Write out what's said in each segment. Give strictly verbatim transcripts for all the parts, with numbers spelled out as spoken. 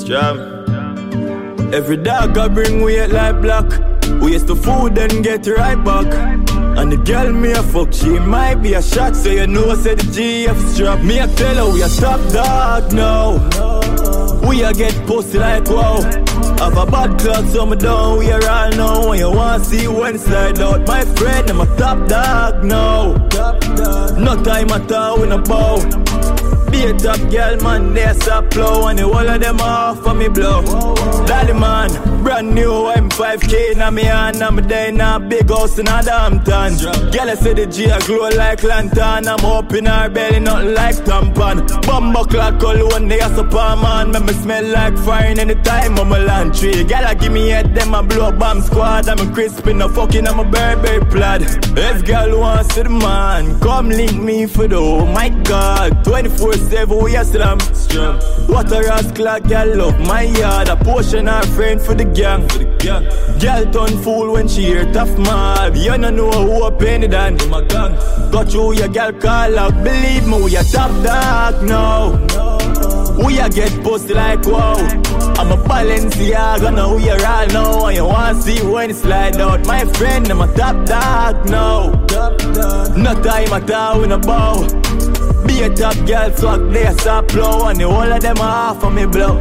Strong. Every dog I bring weight like black. Waste the food and get right back. And the girl me a fuck, she might be a shot. So you know I said the G F strap. Me a tell her we a top dog now. We a get pussy like wow. Have a bad clock so me down. We are all now. When you want to see when slide out. My friend, I'm a top dog now. No time at all in a bow. Be a top girl, man, there's a plow. And the whole of them off for me blow. Daddy man, brand new M five K na me hand. I'm there in a big house in a damn town. Girl, I say the G a glow like lantern. I'm up in her belly, nothing like tampon. Bumbo clock all one day as a palm man. Make me smell like fire anytime I'm a land tree. Girl, I give me head, them a blow bomb squad. I'm a crispy, no fucking, I'm a Burberry plaid. If girl wants to the man, come link me for the, oh my god. twenty-four seven we a slam. What a rascal, girl love my yard. A portion her friend for the gang. Girl turn fool when she hear tough mob. You don't know who a penny than my gang. Got you your girl call out. Believe me, we a top dog now. We a get pussy like wow. I'm a Balenciaga now, we are all now. And you want to see when it slide out. My friend, I'm a top dog now. No time at all in a bow. Be a top girl, swag there, stop blow. And the whole of them are half of me blow.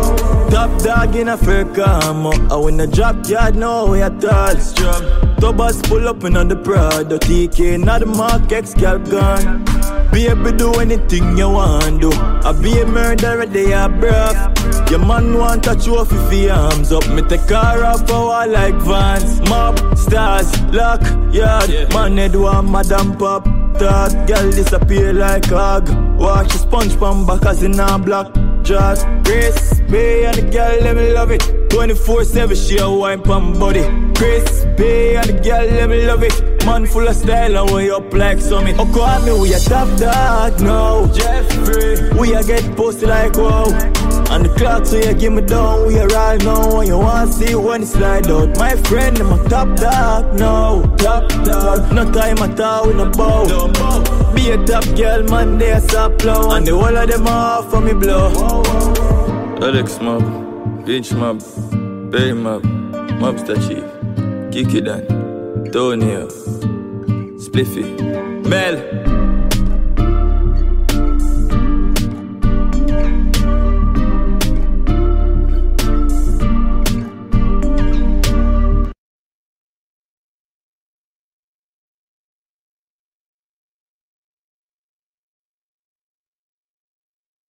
Top dog in a fair camo. I win a drop yard, no way at all. Tobas pull up in on the Prado. T K, not the Mark X, girl gone. Baby, do anything you want do. I be a murderer, they are breath. Your man want touch you off if he arms up. Me take car off a wall like Vans. Mob, stars, lock, yard. Yeah. Man, head one madam pop. That girl disappear like hog. Wash the sponge from back as in a black jazz. Crispy and the girl let me love it. twenty-four seven she a wine pon body. Crispy and the girl let me love it. Man full of style and way up like summit. Oh call me we a top dog now. Jeffrey, we a get pussy like wow. And the clock so you give me down. We are all now. And you want to see when it slide out. My friend I'm a top dog now. Top dog, no time at all in a bow. Be a top girl, man, there's a plow. And the whole of them off for me blow. Alex Mob, Lynch Mob, Bay Mob, Mobster Chief, Kiki Dan, Tony, Spliffy, Mel.